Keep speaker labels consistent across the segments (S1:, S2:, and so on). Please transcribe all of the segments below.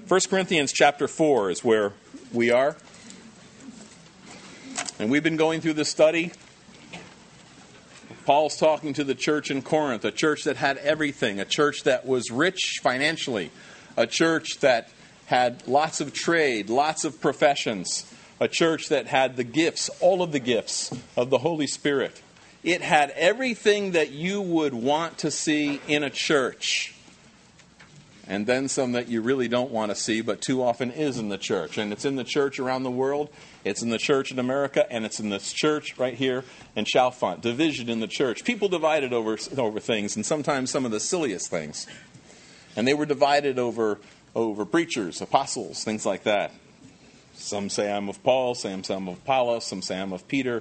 S1: 1 Corinthians chapter 4 is where we are. And we've been going through this study. Paul's talking to the church in Corinth, a church that had everything, a church that was rich financially, a church that had lots of trade, lots of professions, a church that had the gifts, all of the gifts of the Holy Spirit. It had everything that you would want to see in a church. And then some that you really don't want to see, but too often is in the church. And it's in the church around the world. It's in the church in America, and it's in this church right here in Chalfont. Division in the church. People divided over things, and sometimes some of the silliest things. And they were divided over preachers, apostles, things like that. Some say I'm of Paul, some say I'm of Apollos, some say I'm of Peter.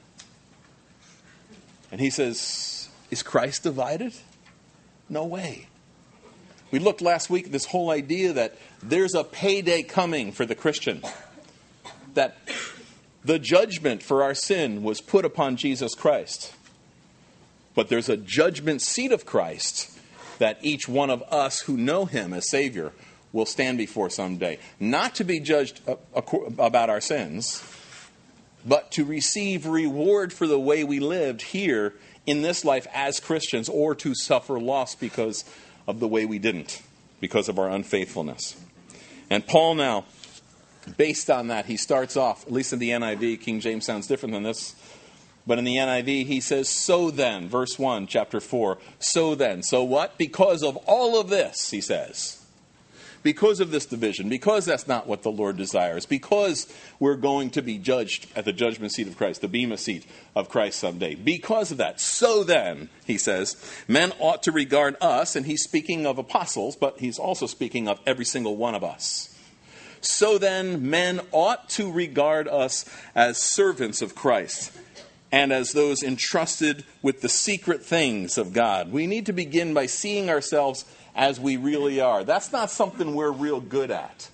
S1: And he says, is Christ divided? No way. We looked last week at this whole idea that there's a payday coming for the Christian. That the judgment for our sin was put upon Jesus Christ. But there's a judgment seat of Christ that each one of us who know him as Savior will stand before someday. Not to be judged about our sins, but to receive reward for the way we lived here in this life as Christians, or to suffer loss because of the way we didn't, because of our unfaithfulness. And Paul now, based on that, he starts off, at least in the NIV, King James sounds different than this, but in the NIV he says, so then, verse 1, chapter 4, so then. So what? Because of all of this, he says. Because of this division, because that's not what the Lord desires, because we're going to be judged at the judgment seat of Christ, the bema seat of Christ someday. Because of that, so then, he says, men ought to regard us, and he's speaking of apostles, but he's also speaking of every single one of us. So then, men ought to regard us as servants of Christ and as those entrusted with the secret things of God. We need to begin by seeing ourselves as we really are. That's not something we're real good at.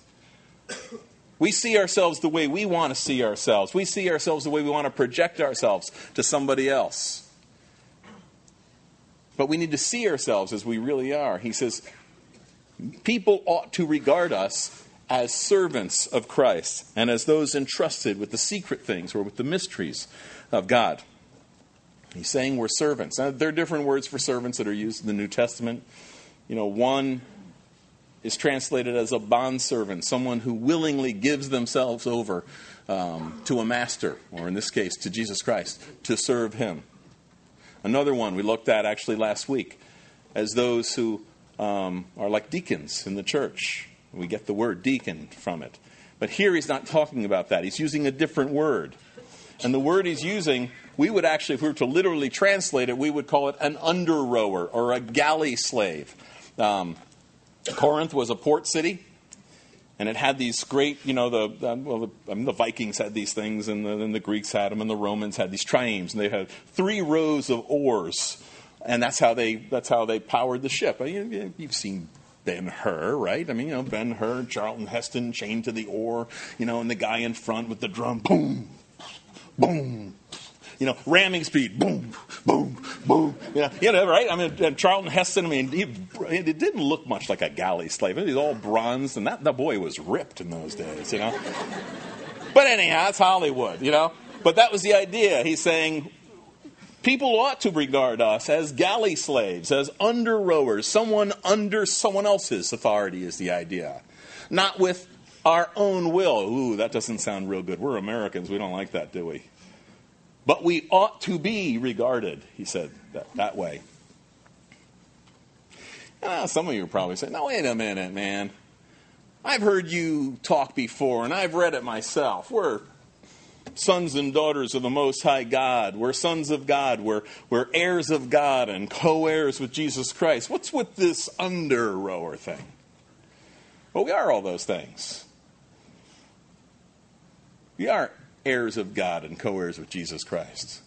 S1: We see ourselves the way we want to see ourselves. We see ourselves the way we want to project ourselves to somebody else. But we need to see ourselves as we really are. He says, people ought to regard us as servants of Christ and as those entrusted with the secret things or with the mysteries of God. He's saying we're servants. Now, there are different words for servants that are used in the New Testament. You know, one is translated as a bondservant, someone who willingly gives themselves over to a master, or in this case, to Jesus Christ, to serve him. Another one we looked at actually last week as those who are like deacons in the church. We get the word deacon from it. But here he's not talking about that. He's using a different word. And the word he's using, we would actually, if we were to literally translate it, we would call it an under-rower or a galley slave. Corinth was a port city, and it had these great, the Vikings had these things, and the Greeks had them, and the Romans had these triremes, and they had 3 rows of oars, and that's how they powered the ship. You've seen Ben-Hur, right? Ben-Hur, Charlton Heston chained to the oar, and the guy in front with the drum, boom, boom. Ramming speed, boom, boom, boom. Right? And Charlton Heston, it didn't look much like a galley slave. He was all bronzed, and that boy was ripped in those days, But anyhow, it's Hollywood, But that was the idea. He's saying people ought to regard us as galley slaves, as under-rowers, someone under someone else's authority is the idea. Not with our own will. Ooh, that doesn't sound real good. We're Americans. We don't like that, do we? But we ought to be regarded, he said, that way. Some of you are probably saying, no, wait a minute, man. I've heard you talk before, and I've read it myself. We're sons and daughters of the Most High God. We're sons of God. We're heirs of God and co-heirs with Jesus Christ. What's with this under-rower thing? Well, we are all those things. We are heirs of God and co-heirs with Jesus Christ.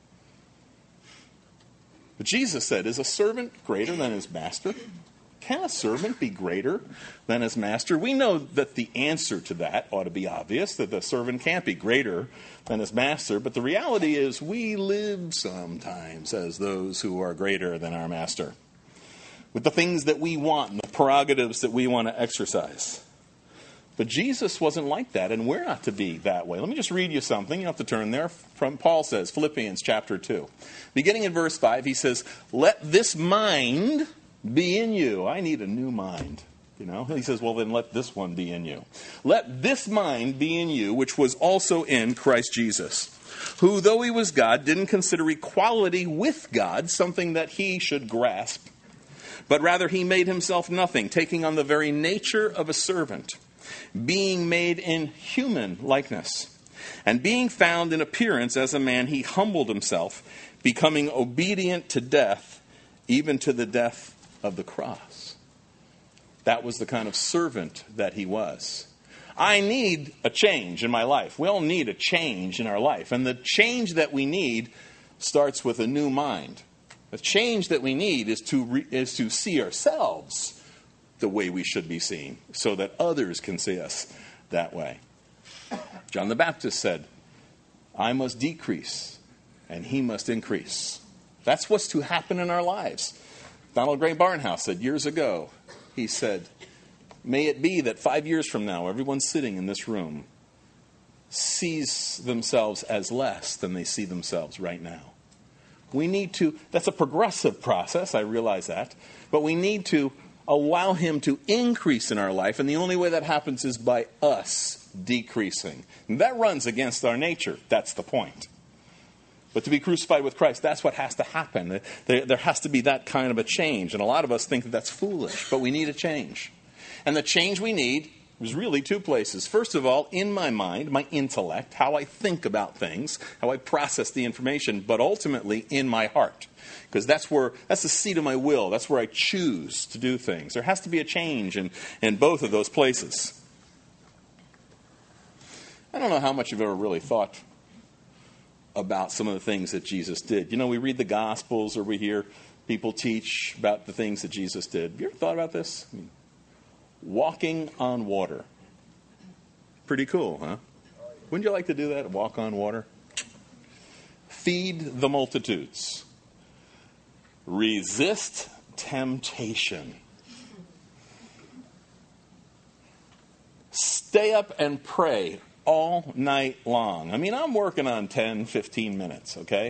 S1: But Jesus said, is a servant greater than his master? Can a servant be greater than his master? We know that the answer to that ought to be obvious, that the servant can't be greater than his master. But the reality is we live sometimes as those who are greater than our master, with the things that we want and the prerogatives that we want to exercise. But Jesus wasn't like that, and we're not to be that way. Let me just read you something. You don't have to turn there. From Paul says, Philippians chapter 2. Beginning in verse 5, he says, "Let this mind be in you." I need a new mind. He says, well, then let this one be in you. "Let this mind be in you, which was also in Christ Jesus, who, though he was God, didn't consider equality with God something that he should grasp, but rather he made himself nothing, taking on the very nature of a servant, being made in human likeness. And being found in appearance as a man, he humbled himself, becoming obedient to death, even to the death of the cross." That was the kind of servant that he was. I need a change in my life. We all need a change in our life. And the change that we need starts with a new mind. The change that we need is to see ourselves the way we should be seen, so that others can see us that way. John the Baptist said, "I must decrease, and he must increase." That's what's to happen in our lives. Donald Gray Barnhouse said years ago, he said, "May it be that 5 years from now, everyone sitting in this room sees themselves as less than they see themselves right now." We need to, that's a progressive process, I realize that, but we need to allow him to increase in our life, and the only way that happens is by us decreasing. And that runs against our nature. That's the point. But to be crucified with Christ, that's what has to happen. There has to be that kind of a change. And a lot of us think that that's foolish, but we need a change. And the change we need is really two places. First of all, in my mind, my intellect, how I think about things, how I process the information, but ultimately in my heart. Because that's the seat of my will. That's where I choose to do things. There has to be a change in both of those places. I don't know how much you've ever really thought about some of the things that Jesus did. We read the Gospels or we hear people teach about the things that Jesus did. Have you ever thought about this? Walking on water. Pretty cool, huh? Wouldn't you like to do that, walk on water? Feed the multitudes. Resist temptation. Stay up and pray all night long. I'm working on 10, 15 minutes, okay?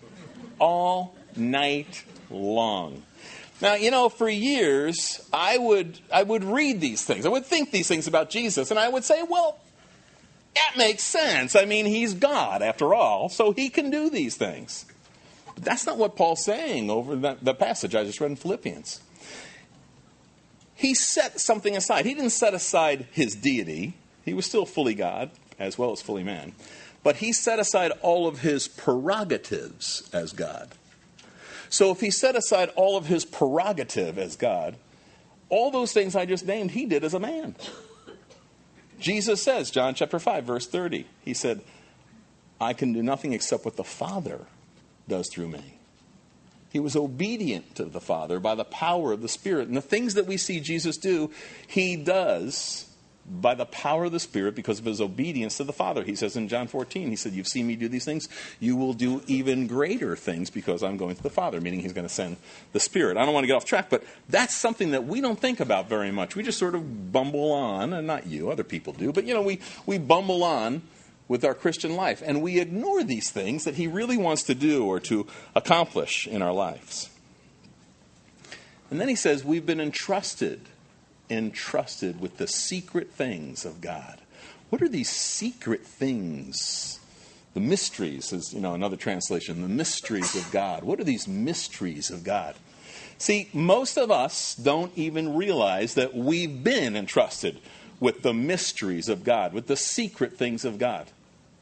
S1: All night long. Now, for years, I would read these things. I would think these things about Jesus, and I would say, well, that makes sense. He's God, after all, so he can do these things. But that's not what Paul's saying over the passage I just read in Philippians. He set something aside. He didn't set aside his deity. He was still fully God, as well as fully man. But he set aside all of his prerogatives as God. So if he set aside all of his prerogative as God, all those things I just named, he did as a man. Jesus says, John chapter 5, verse 30, he said, "I can do nothing except what the Father does through me." He was obedient to the Father by the power of the Spirit. And the things that we see Jesus do, he does by the power of the Spirit because of his obedience to the Father. He says in John 14, he said, "You've seen me do these things. You will do even greater things because I'm going to the Father," meaning he's going to send the Spirit. I don't want to get off track, but that's something that we don't think about very much. We just sort of bumble on, and not you, other people do, but we bumble on with our Christian life, and we ignore these things that he really wants to do or to accomplish in our lives. And then he says we've been entrusted with the secret things of God. What are these secret things? The mysteries is, another translation, the mysteries of God. What are these mysteries of God? See, most of us don't even realize that we've been entrusted with the mysteries of God, with the secret things of God.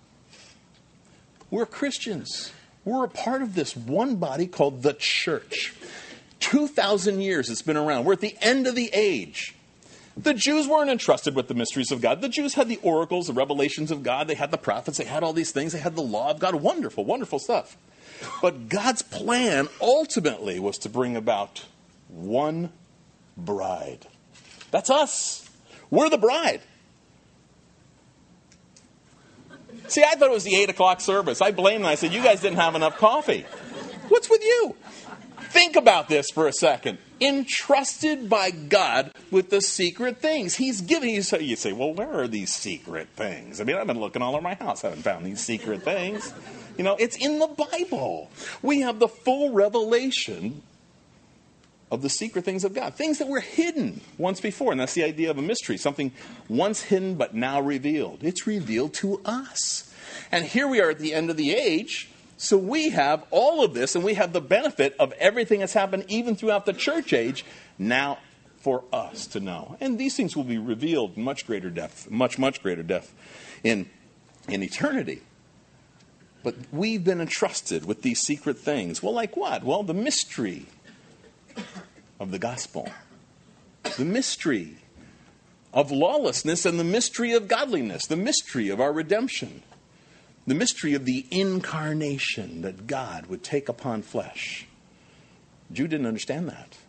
S1: We're Christians. We're a part of this one body called the church. 2,000 years it's been around. We're at the end of the age. The Jews weren't entrusted with the mysteries of God. The Jews had the oracles, the revelations of God. They had the prophets. They had all these things. They had the law of God. Wonderful, wonderful stuff. But God's plan ultimately was to bring about one bride. That's us. We're the bride. See, I thought it was the 8 o'clock service. I blamed them. I said, you guys didn't have enough coffee. What's with you? Think about this for a second. entrusted by God with the secret things. He's giving you. So you say, well, where are these secret things? I mean, I've been looking all over my house. I haven't found these secret things. It's in the Bible. We have the full revelation of the secret things of God. Things that were hidden once before. And that's the idea of a mystery. Something once hidden but now revealed. It's revealed to us. And here we are at the end of the age. So we have all of this, and we have the benefit of everything that's happened even throughout the church age now for us to know. And these things will be revealed in much greater depth, much greater depth in eternity. But we've been entrusted with these secret things. Well, like what? Well, the mystery of the gospel. The mystery of lawlessness and the mystery of godliness. The mystery of our redemption. The mystery of the incarnation, that God would take upon flesh. Jude didn't understand that.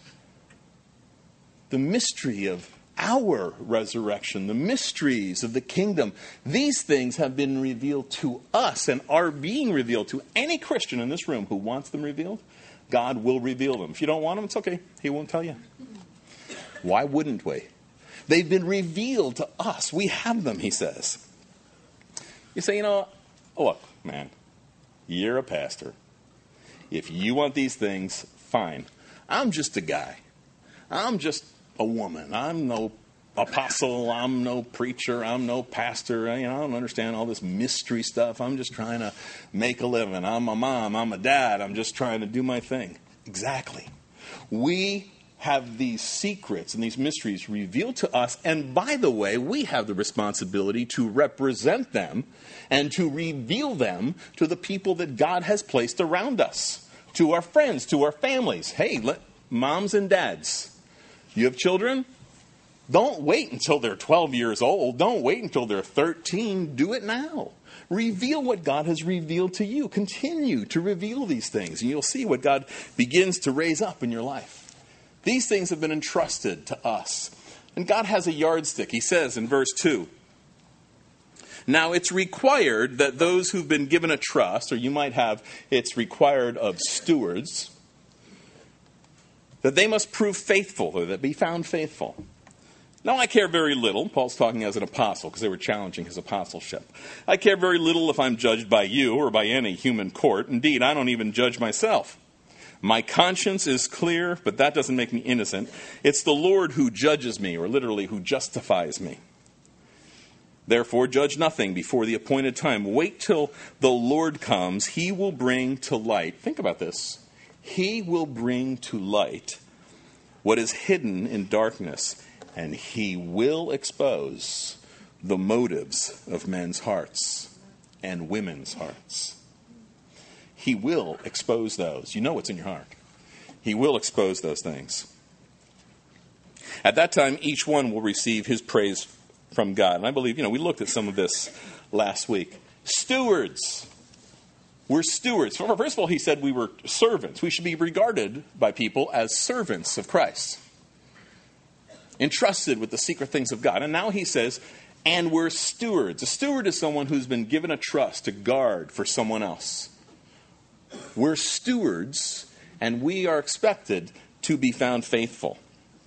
S1: The mystery of our resurrection, the mysteries of the kingdom, these things have been revealed to us and are being revealed to any Christian in this room who wants them revealed. God will reveal them. If you don't want them, it's okay. He won't tell you. Why wouldn't we? They've been revealed to us. We have them, he says. You say, look, man, you're a pastor. If you want these things, fine. I'm just a guy. I'm just a woman. I'm no apostle. I'm no preacher. I'm no pastor. I don't understand all this mystery stuff. I'm just trying to make a living. I'm a mom. I'm a dad. I'm just trying to do my thing. Exactly. We have these secrets and these mysteries revealed to us. And by the way, we have the responsibility to represent them and to reveal them to the people that God has placed around us, to our friends, to our families. Hey, moms and dads, you have children? Don't wait until they're 12 years old. Don't wait until they're 13. Do it now. Reveal what God has revealed to you. Continue to reveal these things, and you'll see what God begins to raise up in your life. These things have been entrusted to us. And God has a yardstick. He says in verse 2, now it's required that those who've been given a trust, or you might have, it's required of stewards, that they must prove faithful, or that be found faithful. Now, I care very little. Paul's talking as an apostle because they were challenging his apostleship. I care very little if I'm judged by you or by any human court. Indeed, I don't even judge myself. My conscience is clear, but that doesn't make me innocent. It's the Lord who judges me, or literally who justifies me. Therefore, judge nothing before the appointed time. Wait till the Lord comes. He will bring to light. Think about this. He will bring to light what is hidden in darkness, and he will expose the motives of men's hearts and women's hearts. He will expose those. You know what's in your heart. He will expose those things. At that time, each one will receive his praise from God. And I believe, we looked at some of this last week. Stewards. We're stewards. First of all, he said we were servants. We should be regarded by people as servants of Christ. Entrusted with the secret things of God. And now he says, and we're stewards. A steward is someone who's been given a trust to guard for someone else. We're stewards, and we are expected to be found faithful.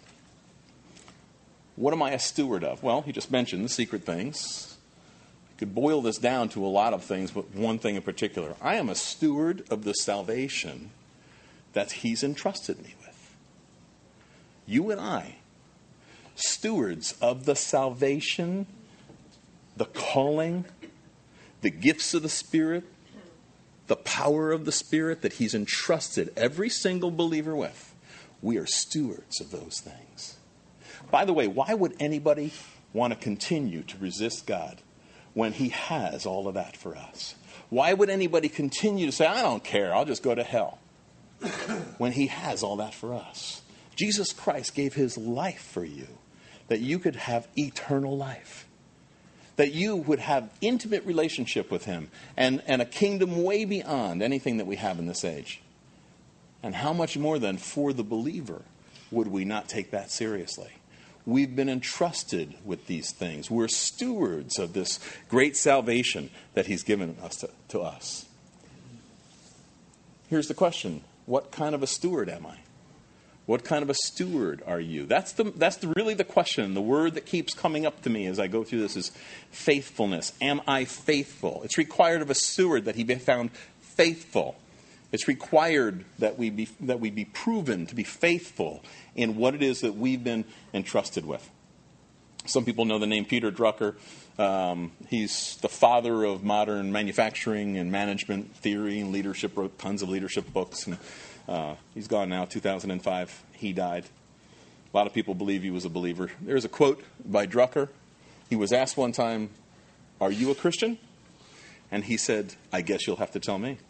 S1: What am I a steward of? Well, he just mentioned the secret things. I could boil this down to a lot of things, but one thing in particular. I am a steward of the salvation that he's entrusted me with. You and I, stewards of the salvation, the calling, the gifts of the Spirit, the power of the Spirit that he's entrusted every single believer with. We are stewards of those things. By the way, why would anybody want to continue to resist God when he has all of that for us? Why would anybody continue to say, I don't care, I'll just go to hell, when he has all that for us? Jesus Christ gave his life for you, that you could have eternal life, that you would have intimate relationship with him and a kingdom way beyond anything that we have in this age. And how much more then for the believer would we not take that seriously? We've been entrusted with these things. We're stewards of this great salvation that he's given us to us. Here's the question. What kind of a steward am I? What kind of a steward are you? That's really the question. The word that keeps coming up to me as I go through this is faithfulness. Am I faithful? It's required of a steward that he be found faithful. It's required that we be proven to be faithful in what it is that we've been entrusted with. Some people know the name Peter Drucker. He's the father of modern manufacturing and management theory and leadership, wrote tons of leadership books. And he's gone now, 2005. He died. A lot of people believe he was a believer. There's a quote by Drucker. He was asked one time, "Are you a Christian?" And he said, "I guess you'll have to tell me."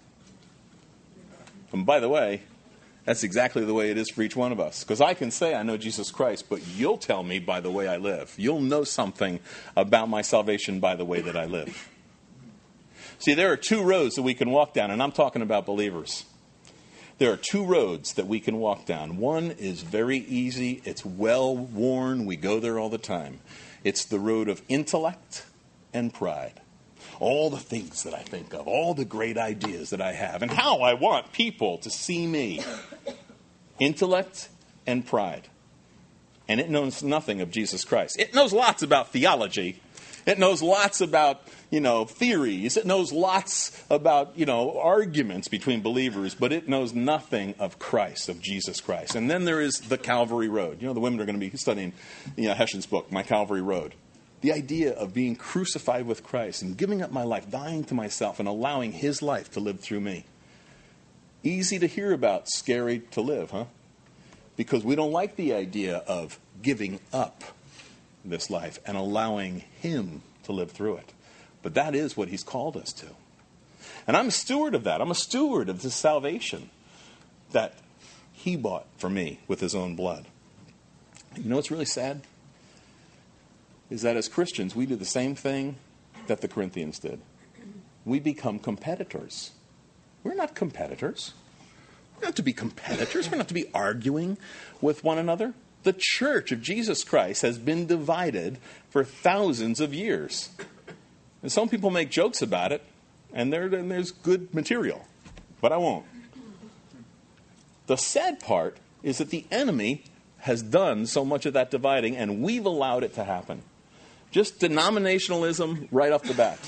S1: And by the way, that's exactly the way it is for each one of us. Because I can say I know Jesus Christ, but you'll tell me by the way I live. You'll know something about my salvation by the way that I live. See, there are two roads that we can walk down, and I'm talking about believers. There are two roads that we can walk down. One is very easy. It's well-worn. We go there all the time. It's the road of intellect and pride. All the things that I think of, all the great ideas that I have, and how I want people to see me. Intellect and pride. And it knows nothing of Jesus Christ. It knows lots about theology. It knows lots about, theories. It knows lots about, arguments between believers, but it knows nothing of Christ, of Jesus Christ. And then there is the Calvary Road. The women are going to be studying, Hession's book, My Calvary Road. The idea of being crucified with Christ and giving up my life, dying to myself, and allowing his life to live through me. Easy to hear about, scary to live, huh? Because we don't like the idea of giving up this life and allowing him to live through it. But that is what he's called us to. And I'm a steward of that. I'm a steward of this salvation that he bought for me with his own blood. You know what's really sad? Is that as Christians, we do the same thing that the Corinthians did. We become competitors. We're not competitors. We're not to be competitors. We're not to be arguing with one another. The church of Jesus Christ has been divided for thousands of years. And some people make jokes about it, and there's good material. But I won't. The sad part is that the enemy has done so much of that dividing, and we've allowed it to happen. Just denominationalism right off the bat.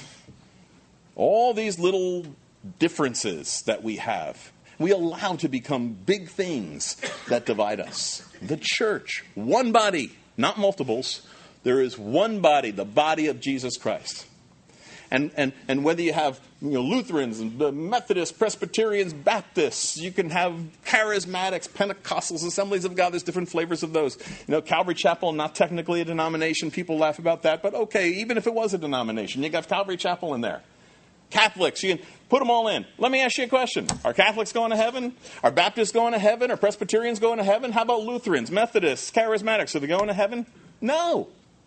S1: All these little differences that we have, we allow to become big things that divide us. The church, one body, not multiples. There is one body, the body of Jesus Christ. And whether you have Lutherans and Methodists, Presbyterians, Baptists, you can have charismatics, Pentecostals, Assemblies of God. There's different flavors of those. Calvary Chapel, not technically a denomination. People laugh about that. But okay, even if it was a denomination, you got Calvary Chapel in there. Catholics, you can put them all in. Let me ask you a question. Are Catholics going to heaven? Are Baptists going to heaven? Are Presbyterians going to heaven? How about Lutherans, Methodists, charismatics? Are they going to heaven? No.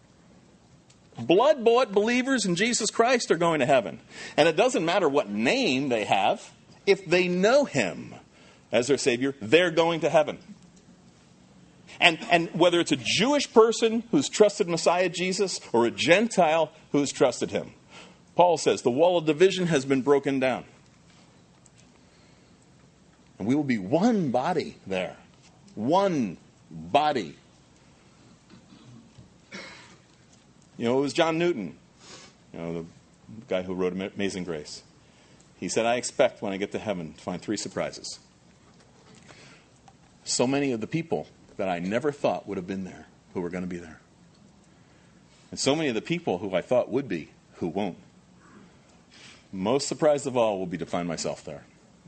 S1: Blood-bought believers in Jesus Christ are going to heaven. And it doesn't matter what name they have. If they know him as their Savior, they're going to heaven. And whether it's a Jewish person who's trusted Messiah Jesus or a Gentile who's trusted him. Paul says the wall of division has been broken down. And we will be one body there. One body. It was John Newton, the guy who wrote Amazing Grace. He said, I expect when I get to heaven to find 3 surprises. So many of the people that I never thought would have been there who were going to be there. And so many of the people who I thought would be who won't. Most surprised of all will be to find myself there.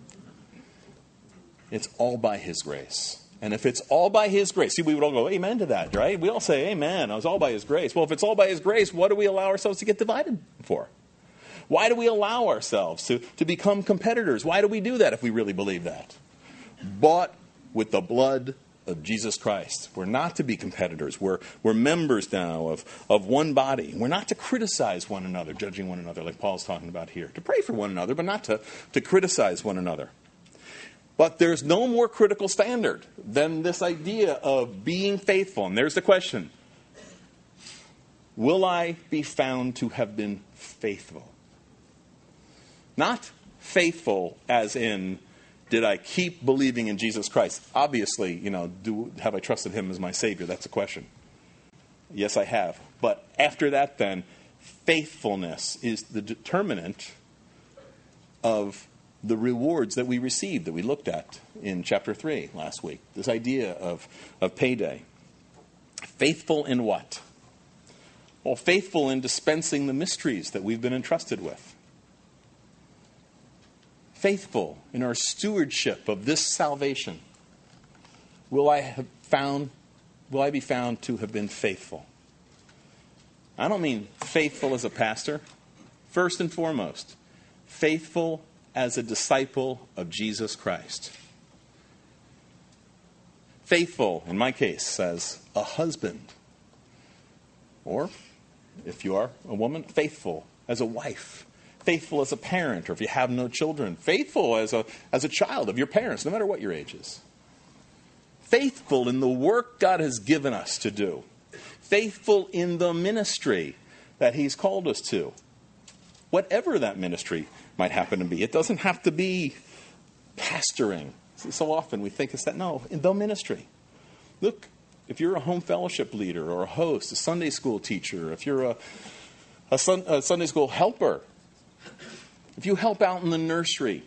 S1: It's all by his grace. And if it's all by his grace, see, we would all go, amen to that, right? We all say, amen, it was all by his grace. Well, if it's all by his grace, what do we allow ourselves to get divided for? Why do we allow ourselves to become competitors? Why do we do that if we really believe that? Bought with the blood of Jesus Christ. We're not to be competitors. We're members now of one body. We're not to criticize one another, judging one another like Paul's talking about here. To pray for one another, but not to criticize one another. But there's no more critical standard than this idea of being faithful. And there's the question. Will I be found to have been faithful? Not faithful as in, Did I keep believing in Jesus Christ? Obviously, have I trusted him as my Savior? That's a question. Yes, I have. But after that, then, faithfulness is the determinant of the rewards that we receive, that we looked at in chapter 3 last week. This idea of payday. Faithful in what? Well, faithful in dispensing the mysteries that we've been entrusted with. Faithful in our stewardship of this salvation. Will I be found to have been faithful? I don't mean faithful as a pastor. First and foremost, faithful as a disciple of Jesus Christ. Faithful, in my case, as a husband. Or, if you are a woman, faithful as a wife. Faithful as a parent, or if you have no children. Faithful as a child of your parents, no matter what your age is. Faithful in the work God has given us to do. Faithful in the ministry that he's called us to. Whatever that ministry might happen to be. It doesn't have to be pastoring. So often we think it's that. No, in the ministry. Look, if you're a home fellowship leader or a host, a Sunday school teacher, if you're a Sunday school helper, if you help out in the nursery,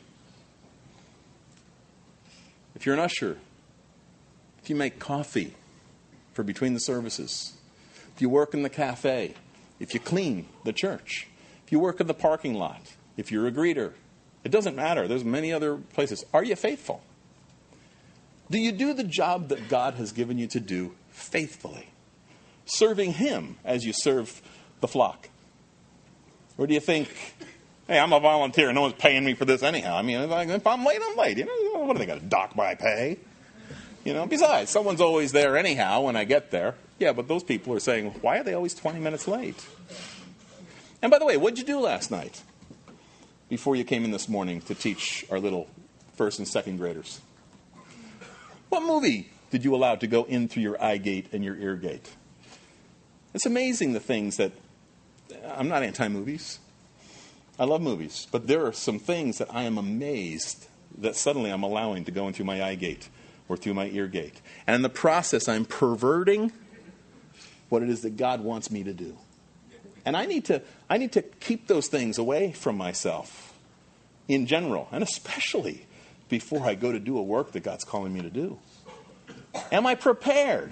S1: if you're an usher, if you make coffee for between the services, if you work in the cafe, if you clean the church, if you work in the parking lot, if you're a greeter, it doesn't matter. There's many other places. Are you faithful? Do you do the job that God has given you to do faithfully? Serving him as you serve the flock? Or do you think, hey, I'm a volunteer. No one's paying me for this anyhow. I mean, if I'm late, I'm late. What are they going to dock my pay? Besides, someone's always there anyhow when I get there. Yeah, but those people are saying, why are they always 20 minutes late? And by the way, what did you do last night before you came in this morning to teach our little first and second graders? What movie did you allow to go in through your eye gate and your ear gate? It's amazing the things that... I'm not anti-movies. I love movies. But there are some things that I am amazed that suddenly I'm allowing to go in through my eye gate or through my ear gate. And in the process, I'm perverting what it is that God wants me to do. And I need to keep those things away from myself in general, and especially before I go to do a work that God's calling me to do. Am I prepared?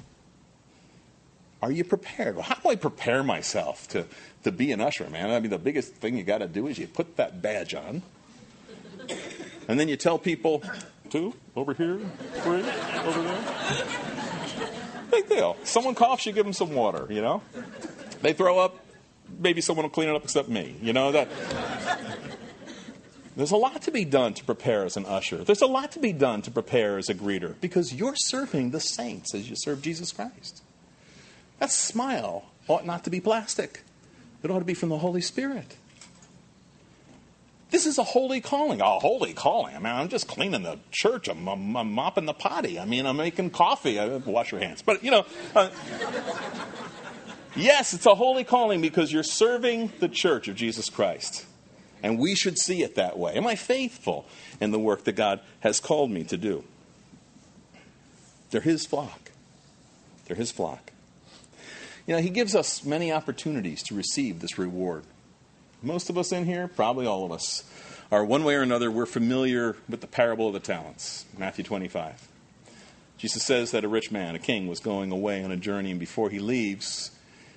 S1: Are you prepared? Well, how do I prepare myself to be an usher, man? I mean, the biggest thing you got to do is you put that badge on, and then you tell people, 2, over here, 3, over there. Big deal. Someone coughs, you give them some water, They throw up, maybe someone will clean it up except me. There's a lot to be done to prepare as an usher. There's a lot to be done to prepare as a greeter, because you're serving the saints as you serve Jesus Christ. That smile ought not to be plastic. It ought to be from the Holy Spirit. This is a holy calling. A holy calling. I mean, I'm just cleaning the church. I'm mopping the potty. I mean, I'm making coffee. Wash your hands. But, yes, it's a holy calling because you're serving the church of Jesus Christ. And we should see it that way. Am I faithful in the work that God has called me to do? They're his flock. They're his flock. He gives us many opportunities to receive this reward. Most of us in here, probably all of us, are one way or another, we're familiar with the parable of the talents, Matthew 25. Jesus says that a rich man, a king, was going away on a journey, and before he leaves,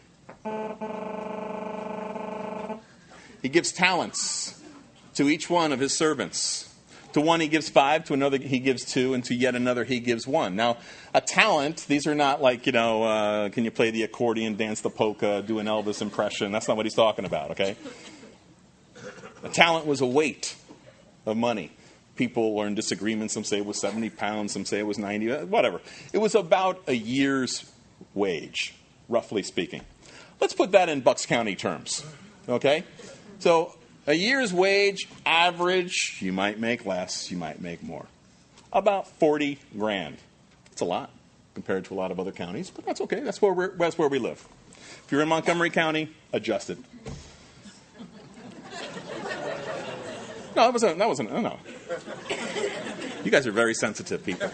S1: he gives talents to each one of his servants. To one he gives 5, to another he gives 2, and to yet another he gives 1. Now, a talent, these are not like, can you play the accordion, dance the polka, do an Elvis impression. That's not what he's talking about, okay? A talent was a weight of money. People are in disagreement. Some say it was 70 pounds. Some say it was 90. Whatever. It was about a year's wage, roughly speaking. Let's put that in Bucks County terms, okay? So a year's wage, average, you might make less, you might make more. About 40 grand. It's a lot compared to a lot of other counties, but that's okay. That's where we live. If you're in Montgomery County, adjust it. No. You guys are very sensitive people.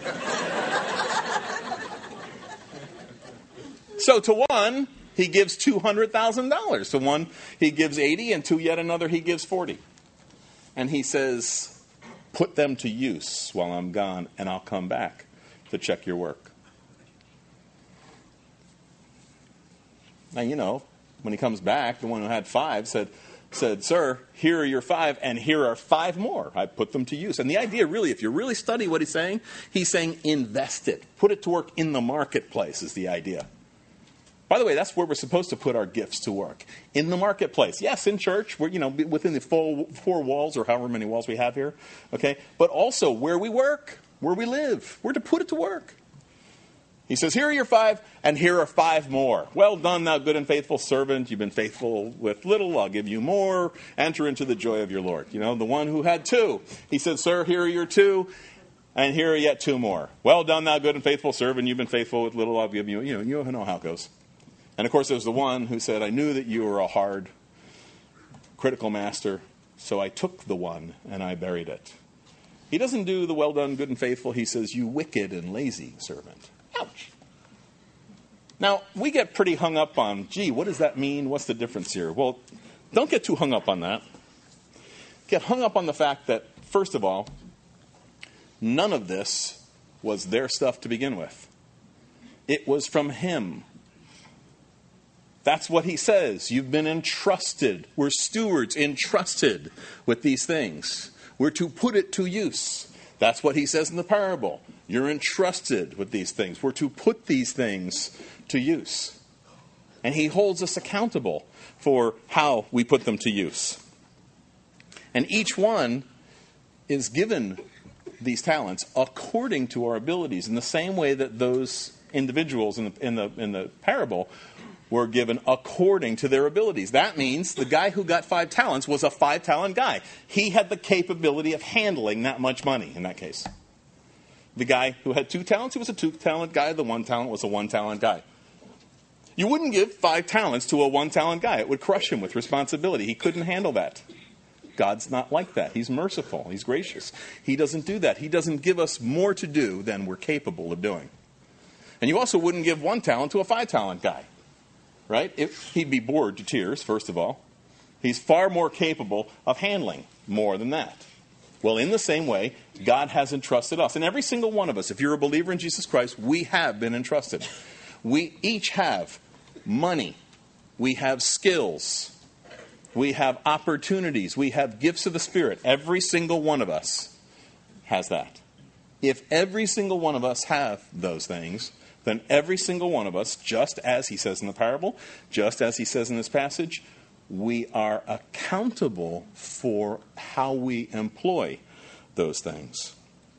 S1: So to one, he gives $200,000. To one, he gives 80, and to yet another, he gives 40. And he says, put them to use while I'm gone, and I'll come back to check your work. Now, you know, when he comes back, the one who had 5 said, sir, here are your 5, and here are 5 more. I put them to use. And the idea really, if you really study what he's saying invest it. Put it to work in the marketplace is the idea. By the way, that's where we're supposed to put our gifts to work. In the marketplace. Yes, in church, we're, within the full 4 walls or however many walls we have here. Okay? But also where we work, where we live. We're to put it to work. He says, here are your 5, and here are 5 more. Well done, thou good and faithful servant. You've been faithful with little. I'll give you more. Enter into the joy of your Lord. The one who had 2. He said, sir, here are your 2, and here are yet 2 more. Well done, thou good and faithful servant. You've been faithful with little. I'll give you, you know how it goes. And, of course, there's the one who said, I knew that you were a hard, critical master, so I took the one and I buried it. He doesn't do the well done, good and faithful. He says, you wicked and lazy servant. Ouch. Now, we get pretty hung up on, what does that mean? What's the difference here? Well, don't get too hung up on that. Get hung up on the fact that, first of all, none of this was their stuff to begin with. It was from him. That's what he says. You've been entrusted. We're stewards entrusted with these things. We're to put it to use. That's what he says in the parable. You're entrusted with these things. We're to put these things to use. And he holds us accountable for how we put them to use. And each one is given these talents according to our abilities, in the same way that those individuals in the parable were given according to their abilities. That means the guy who got 5 talents was a 5-talent guy. He had the capability of handling that much money in that case. The guy who had 2 talents, he was a 2-talent guy. The 1 talent was a 1-talent guy. You wouldn't give 5 talents to a 1-talent guy. It would crush him with responsibility. He couldn't handle that. God's not like that. He's merciful. He's gracious. He doesn't do that. He doesn't give us more to do than we're capable of doing. And you also wouldn't give 1 talent to a 5-talent guy. Right? He'd be bored to tears, first of all. He's far more capable of handling more than that. Well, in the same way, God has entrusted us. And every single one of us, if you're a believer in Jesus Christ, we have been entrusted. We each have money. We have skills. We have opportunities. We have gifts of the Spirit. Every single one of us has that. If every single one of us have those things, then every single one of us, just as he says in the parable, just as he says in this passage, we are accountable for how we employ those things.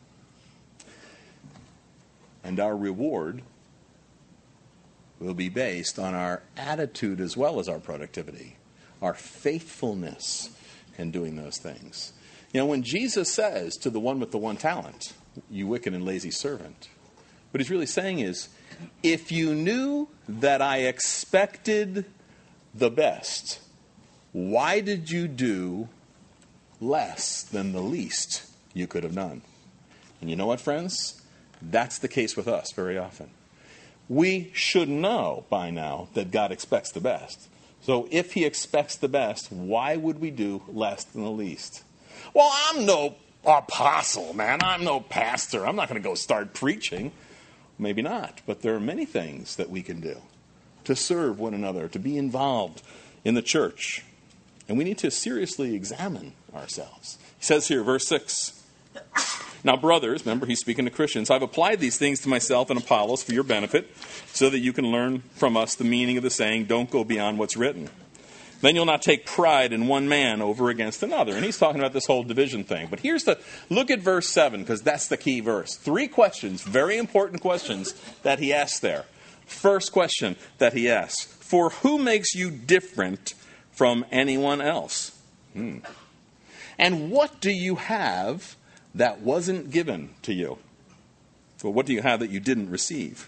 S1: And our reward will be based on our attitude as well as our productivity, our faithfulness in doing those things. When Jesus says to the one with the 1 talent, you wicked and lazy servant, what he's really saying is, if you knew that I expected the best, why did you do less than the least you could have done? And you know what, friends? That's the case with us very often. We should know by now that God expects the best. So if he expects the best, why would we do less than the least? Well, I'm no apostle, man. I'm no pastor. I'm not going to go start preaching. Maybe not, but there are many things that we can do to serve one another, to be involved in the church. And we need to seriously examine ourselves. He says here, verse 6, now brothers, remember he's speaking to Christians, I've applied these things to myself and Apollos for your benefit, so that you can learn from us the meaning of the saying, don't go beyond what's written. Then you'll not take pride in one man over against another. And he's talking about this whole division thing. But look at verse 7, because that's the key verse. 3 questions, very important questions that he asks there. First question that he asks, for who makes you different from anyone else? And what do you have that wasn't given to you? Well, what do you have that you didn't receive?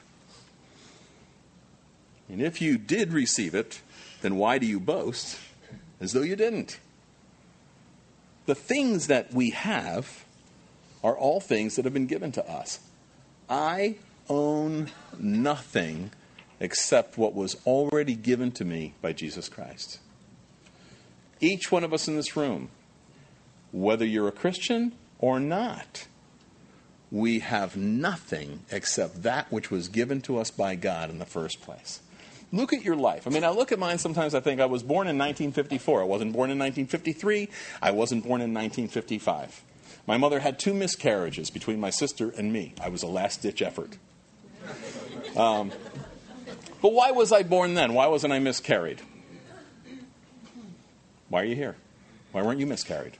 S1: And if you did receive it, then why do you boast as though you didn't? The things that we have are all things that have been given to us. I own nothing except what was already given to me by Jesus Christ. Each one of us in this room, whether you're a Christian or not, we have nothing except that which was given to us by God in the first place. Look at your life. I mean, I look at mine, sometimes I think I was born in 1954. I wasn't born in 1953. I wasn't born in 1955. My mother had 2 miscarriages between my sister and me. I was a last-ditch effort. But why was I born then? Why wasn't I miscarried? Why are you here? Why weren't you miscarried?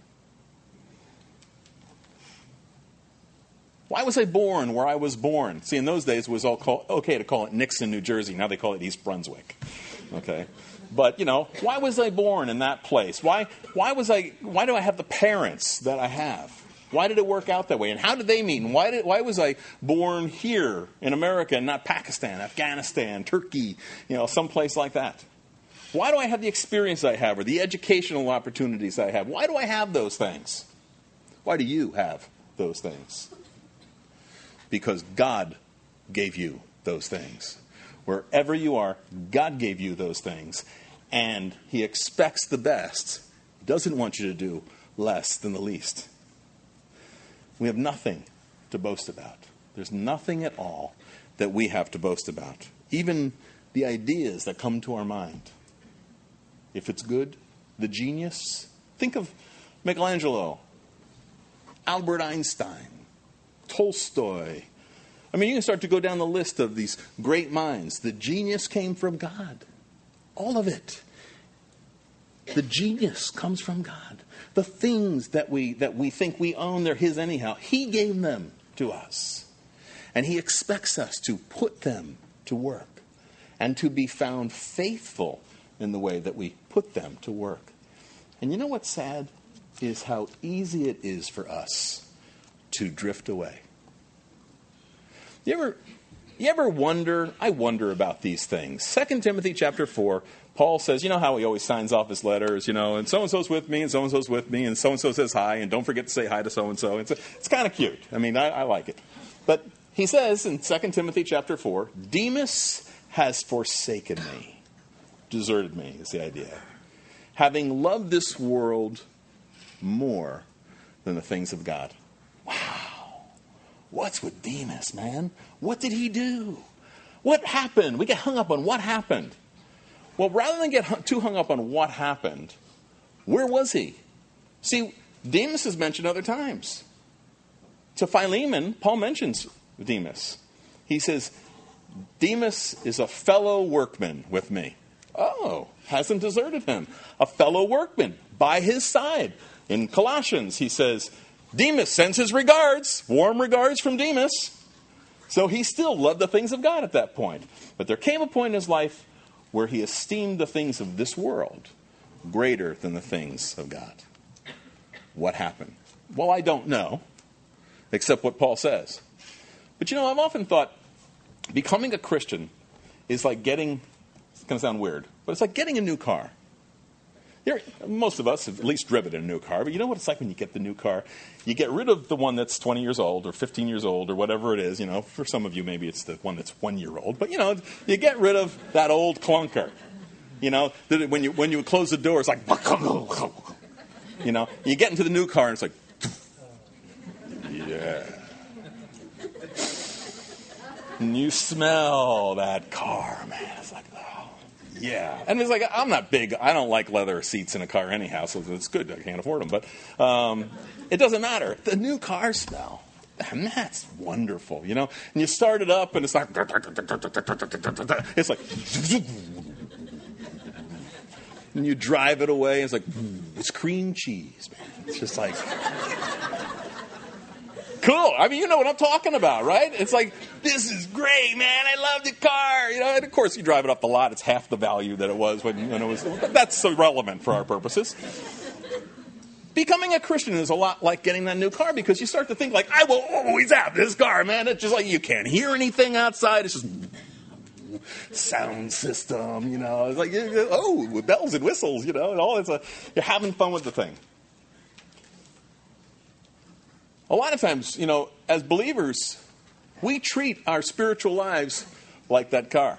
S1: Why was I born where I was born? See, in those days, it was okay to call it Nixon, New Jersey. Now they call it East Brunswick. Okay? But, why was I born in that place? Why do I have the parents that I have? Why did it work out that way? And how did they meet? And why was I born here in America and not Pakistan, Afghanistan, Turkey, someplace like that? Why do I have the experience I have or the educational opportunities I have? Why do I have those things? Why do you have those things? Because God gave you those things. Wherever you are, God gave you those things. And He expects the best. He doesn't want you to do less than the least. We have nothing to boast about. There's nothing at all that we have to boast about. Even the ideas that come to our mind. If it's good, the genius. Think of Michelangelo, Albert Einstein, Tolstoy. I mean, you can start to go down the list of these great minds. The genius came from God. All of it. The genius comes from God. The things that we think we own, they're His anyhow. He gave them to us. And He expects us to put them to work and to be found faithful in the way that we put them to work. And you know what's sad? Is how easy it is for us to drift away. You ever wonder? I wonder about these things. 2 Timothy chapter 4, Paul says, you know how he always signs off his letters, and so-and-so's with me, and so-and-so's with me, and so-and-so says hi, and don't forget to say hi to so-and-so. It's kind of cute. I mean, I like it. But he says in 2 Timothy chapter 4, Demas has forsaken me, deserted me is the idea, having loved this world more than the things of God. Wow. What's with Demas, man? What did he do? What happened? We get hung up on what happened. Well, rather than get too hung up on what happened, where was he? See, Demas is mentioned other times. To Philemon, Paul mentions Demas. He says, Demas is a fellow workman with me. Oh, hasn't deserted him. A fellow workman by his side. In Colossians, he says, Demas sends his regards, warm regards from Demas. So he still loved the things of God at that point. But there came a point in his life where he esteemed the things of this world greater than the things of God. What happened? Well, I don't know, except what Paul says. But I've often thought becoming a Christian is like getting, it's going to sound weird, but it's like getting a new car. Most of us have at least driven a new car, but you know what it's like when you get the new car? You get rid of the one that's 20 years old or 15 years old or whatever it is. For some of you, maybe it's the one that's 1 year old. But, you get rid of that old clunker. That when you close the door, it's like, you get into the new car and it's like, yeah. And you smell that car, man. It's like, yeah. And it's like, I'm not big. I don't like leather seats in a car anyhow, so it's good. I can't afford them. But it doesn't matter. The new car smell, and that's wonderful, And you start it up, and it's like, it's like, and you drive it away, and it's like, it's cream cheese, man. It's just like... Cool. I mean, you know what I'm talking about, right? It's like, this is great, man. I love the car. And of course, you drive it up the lot. It's half the value that it was when it was. But that's irrelevant for our purposes. Becoming a Christian is a lot like getting that new car because you start to think like, I will always have this car, man. It's just like you can't hear anything outside. It's just sound system, It's like, with bells and whistles, and all. You're having fun with the thing. A lot of times, as believers, we treat our spiritual lives like that car.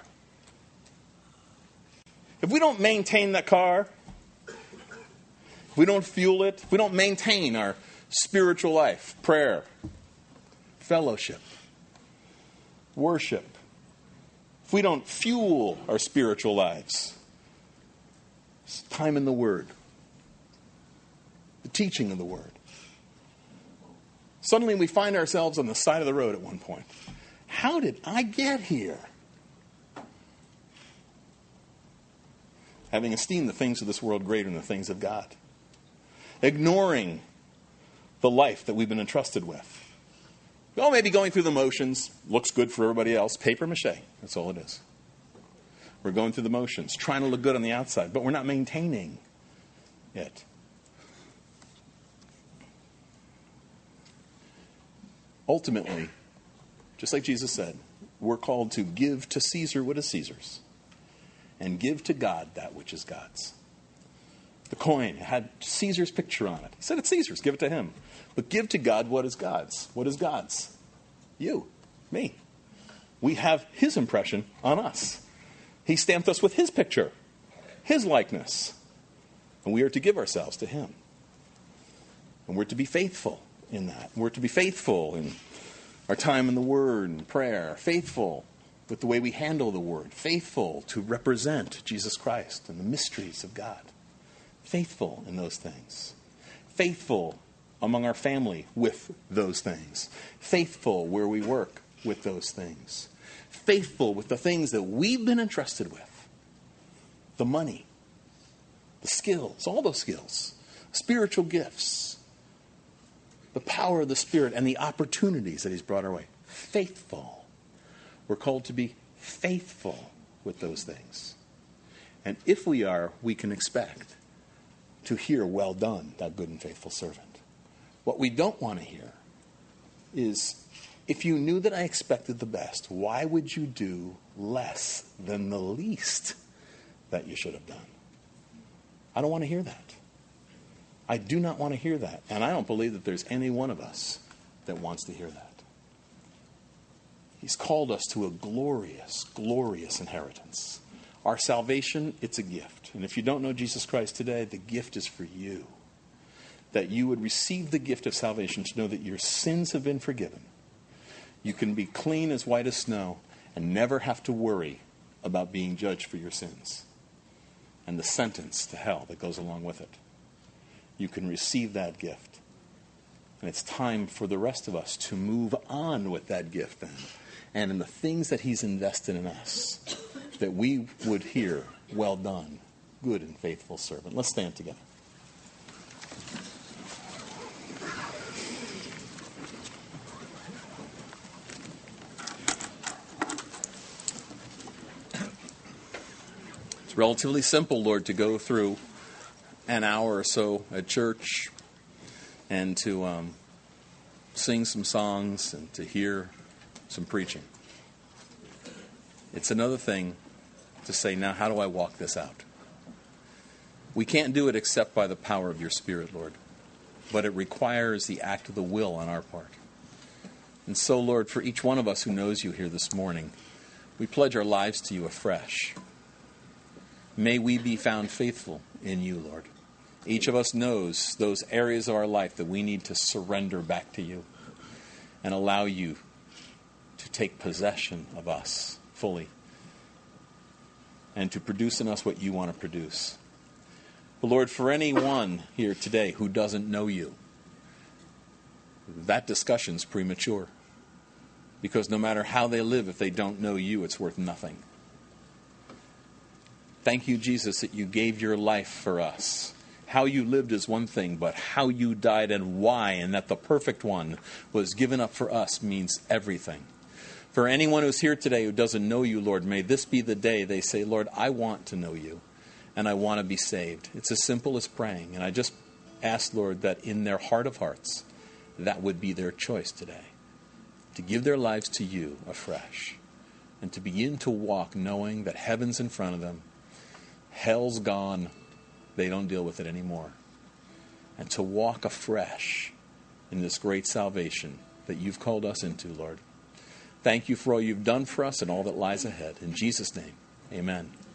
S1: If we don't maintain that car, if we don't fuel it, if we don't maintain our spiritual life, prayer, fellowship, worship, if we don't fuel our spiritual lives, time in the Word, the teaching of the Word, suddenly we find ourselves on the side of the road at one point. How did I get here? Having esteemed the things of this world greater than the things of God. Ignoring the life that we've been entrusted with. Well, maybe going through the motions, looks good for everybody else. Paper mache, that's all it is. We're going through the motions, trying to look good on the outside, but we're not maintaining it. Ultimately, just like Jesus said, we're called to give to Caesar what is Caesar's and give to God that which is God's. The coin had Caesar's picture on it. He said it's Caesar's, give it to him. But give to God what is God's. What is God's? You, me. We have his impression on us. He stamped us with his picture, his likeness. And we are to give ourselves to him. And we're to be faithful in that. We're to be faithful in our time in the Word and prayer. Faithful with the way we handle the Word. Faithful to represent Jesus Christ and the mysteries of God. Faithful in those things. Faithful among our family with those things. Faithful where we work with those things. Faithful with the things that we've been entrusted with. The money, the skills, all those skills, spiritual gifts, the power of the Spirit, and the opportunities that he's brought our way. Faithful. We're called to be faithful with those things. And if we are, we can expect to hear, well done, thou good and faithful servant. What we don't want to hear is, if you knew that I expected the best, why would you do less than the least that you should have done? I don't want to hear that. I do not want to hear that. And I don't believe that there's any one of us that wants to hear that. He's called us to a glorious, glorious inheritance. Our salvation, it's a gift. And if you don't know Jesus Christ today, the gift is for you. That you would receive the gift of salvation to know that your sins have been forgiven. You can be clean as white as snow and never have to worry about being judged for your sins and the sentence to hell that goes along with it. You can receive that gift. And it's time for the rest of us to move on with that gift then. And in the things that he's invested in us, that we would hear, well done, good and faithful servant. Let's stand together. It's relatively simple, Lord, to go through an hour or so at church and to sing some songs and to hear some preaching. It's another thing to say, now how do I walk this out? We can't do it except by the power of your Spirit, Lord. But it requires the act of the will on our part. And so, Lord, for each one of us who knows you here this morning, we pledge our lives to you afresh. May we be found faithful in you, Lord. Each of us knows those areas of our life that we need to surrender back to you and allow you to take possession of us fully and to produce in us what you want to produce. But Lord, for anyone here today who doesn't know you, that discussion's premature. Because no matter how they live, if they don't know you, it's worth nothing. Thank you, Jesus, that you gave your life for us. How you lived is one thing, but how you died and why, and that the perfect one was given up for us, means everything. For anyone who's here today who doesn't know you, Lord, may this be the day they say, Lord, I want to know you, and I want to be saved. It's as simple as praying. And I just ask, Lord, that in their heart of hearts, that would be their choice today. To give their lives to you afresh. And to begin to walk knowing that heaven's in front of them. Hell's gone. They don't deal with it anymore. And to walk afresh in this great salvation that you've called us into, Lord. Thank you for all you've done for us and all that lies ahead. In Jesus' name, amen.